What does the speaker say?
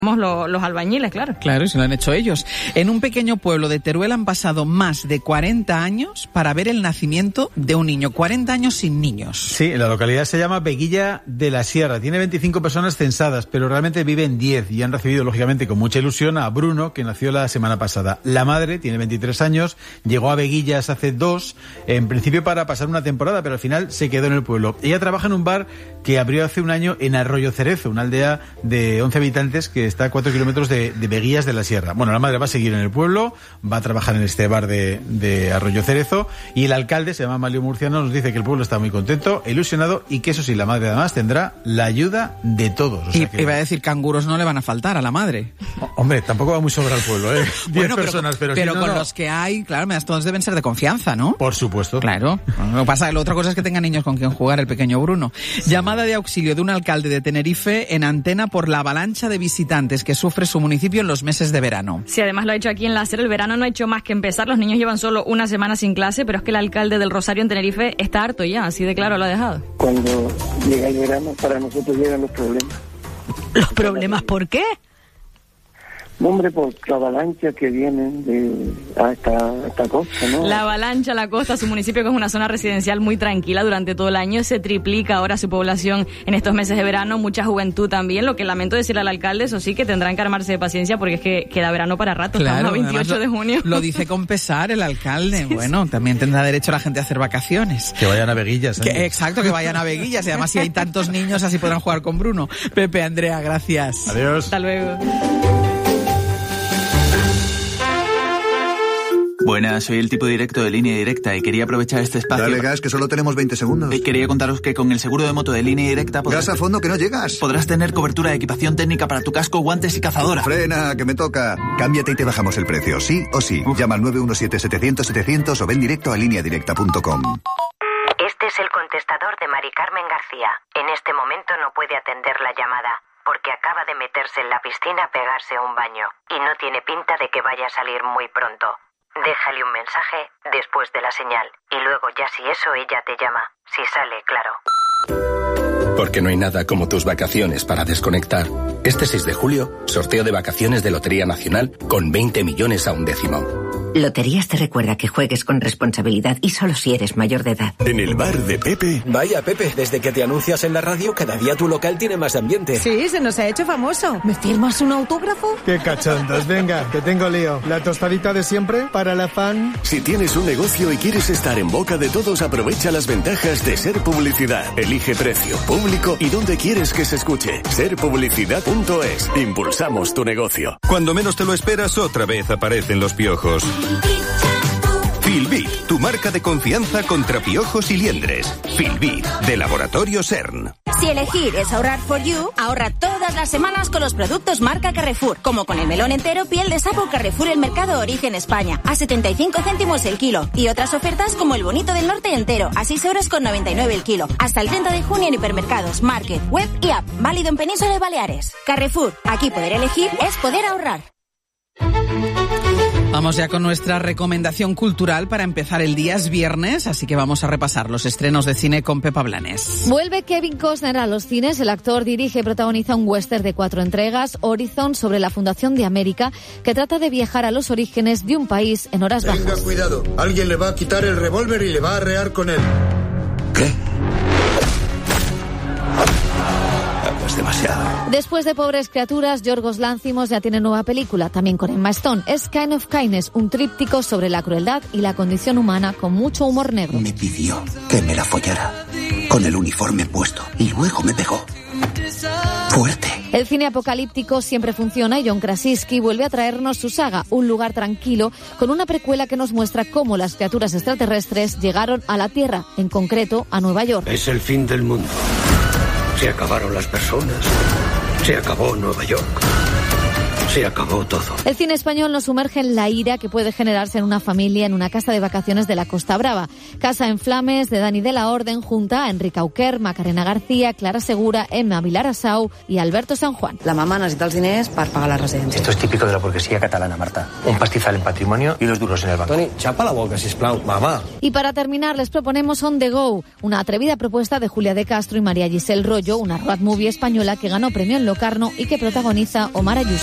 los albañiles, claro. Claro, y se lo han hecho ellos. En un pequeño pueblo de Teruel han pasado más de 40 años para ver el nacimiento de un niño. 40 años sin niños. Sí, la localidad se llama Veguilla de la Sierra. Tiene 25 personas censadas, pero realmente viven 10 y han recibido, lógicamente, con mucha ilusión a Bruno, que nació la semana pasada. La madre tiene 23 años, llegó a Veguillas hace 2, en principio para pasar una temporada, pero al final se quedó en el pueblo. Ella trabaja en un bar que abrió hace un año en Arroyo Cerezo, una aldea de 11 habitantes que está a 4 kilómetros de Veguillas de la Sierra. Bueno, la madre va a seguir en el pueblo, va a trabajar en este bar de Arroyo Cerezo, y el alcalde, se llama Mario Murciano, nos dice que el pueblo está muy contento, ilusionado, y que eso sí, la madre además tendrá la ayuda de todos. O sea que... Iba a decir, canguros no le van a faltar a la madre. Hombre, tampoco va muy sobra el pueblo, 10 bueno, personas, pero si con los que hay, claro, todos deben ser de confianza, ¿no? Por supuesto. Claro. Lo pasa, la otra cosa es que tenga niños con quien jugar el pequeño Bruno. Llamada de auxilio de un alcalde de Tenerife en antena por la avalancha de visitantes que sufre su municipio en los meses de verano. Sí, además lo ha hecho aquí en la SER. El verano no ha hecho más que empezar. Los niños llevan solo una semana sin clase, pero es que el alcalde del Rosario en Tenerife está harto ya, así de claro lo ha dejado. Cuando llega el verano, para nosotros llegan los problemas. ¿Los problemas por qué? Hombre, por la avalancha que vienen a esta costa, ¿no? La avalancha, la costa, su municipio, que es una zona residencial muy tranquila durante todo el año, se triplica ahora su población en estos meses de verano, mucha juventud también, lo que lamento decirle al alcalde, eso sí, que tendrán que armarse de paciencia porque es que queda verano para rato, claro, estamos a 28 de junio. Lo dice con pesar el alcalde, sí, bueno, también tendrá derecho la gente a hacer vacaciones. Que vayan a Veguillas. Exacto, que vayan a Veguillas, y además si hay tantos niños así podrán jugar con Bruno. Pepe, Andrea, gracias. Adiós. Hasta luego. Buenas, soy el tipo directo de Línea Directa y quería aprovechar este espacio... Dale gas, que solo tenemos 20 segundos. Quería contaros que con el seguro de moto de Línea Directa... Gas a fondo, que no llegas. Podrás tener cobertura de equipación técnica para tu casco, guantes y cazadora. Frena, que me toca. Cámbiate y te bajamos el precio, sí o sí. Llama al 917-700-700 o ven directo a lineadirecta.com. Este es el contestador de Mari Carmen García. En este momento no puede atender la llamada, porque acaba de meterse en la piscina a pegarse un baño, y no tiene pinta de que vaya a salir muy pronto. Déjale un mensaje después de la señal y luego ya si eso ella te llama, si sale, claro. Porque no hay nada como tus vacaciones para desconectar. Este 6 de julio, sorteo de vacaciones de Lotería Nacional con 20 millones a un décimo. Loterías te recuerda que juegues con responsabilidad y solo si eres mayor de edad. En el bar de Pepe. Vaya, Pepe, desde que te anuncias en la radio, cada día tu local tiene más ambiente. Sí, se nos ha hecho famoso. ¿Me firmas un autógrafo? Qué cachondos, venga, que tengo lío. ¿La tostadita de siempre para la fan? Si tienes un negocio y quieres estar en boca de todos, aprovecha las ventajas de Ser Publicidad. Elige precio, público y dónde quieres que se escuche. Serpublicidad.es. Impulsamos tu negocio. Cuando menos te lo esperas, otra vez aparecen los piojos. Filbit, tu marca de confianza contra piojos y liendres. Filbit, de Laboratorio CERN. Si elegir es ahorrar for you, ahorra todas las semanas con los productos marca Carrefour, como con el melón entero piel de sapo Carrefour El Mercado Origen España, a 75 céntimos el kilo, y otras ofertas como el bonito del norte entero, a 6,99 € el kilo, hasta el 30 de junio en hipermercados, market, web y app, válido en Península y Baleares. Carrefour, aquí poder elegir es poder ahorrar. Vamos ya con nuestra recomendación cultural para empezar el día. Es viernes, así que vamos a repasar los estrenos de cine con Pepa Blanes. Vuelve Kevin Costner a los cines. El actor dirige y protagoniza un western de 4 entregas, Horizon, sobre la fundación de América, que trata de viajar a los orígenes de un país en horas bajas. Tenga cuidado, alguien le va a quitar el revólver y le va a arrear con él. ¿Qué? Es demasiado. Después de Pobres Criaturas, Yorgos Lanthimos ya tiene nueva película, también con Emma Stone. Es Kind of Kindness, un tríptico sobre la crueldad y la condición humana con mucho humor negro. Me pidió que me la follara con el uniforme puesto y luego me pegó. Fuerte. El cine apocalíptico siempre funciona y John Krasinski vuelve a traernos su saga, Un lugar tranquilo, con una precuela que nos muestra cómo las criaturas extraterrestres llegaron a la Tierra, en concreto a Nueva York. Es el fin del mundo. Se acabaron las personas. Se acabó Nueva York. Se acabó todo. El cine español nos sumerge en la ira que puede generarse en una familia en una casa de vacaciones de la Costa Brava. Casa en Flames, de Dani de la Orden, junta a Enrique Auquer, Macarena García, Clara Segura, Emma Vilarasau y Alberto San Juan. La mamá necesita els diners per pagar la residència. Esto es típico de la burguesía catalana, Marta. Un pastizal en patrimonio y 2 duros en el banco. Toni, xapa la boca, sisplau, mamá. Y para terminar, les proponemos On The Go, una atrevida propuesta de Julia de Castro y María Giselle Rollo, una road movie española que ganó premio en Locarno y que protagoniza Omar Ayuso.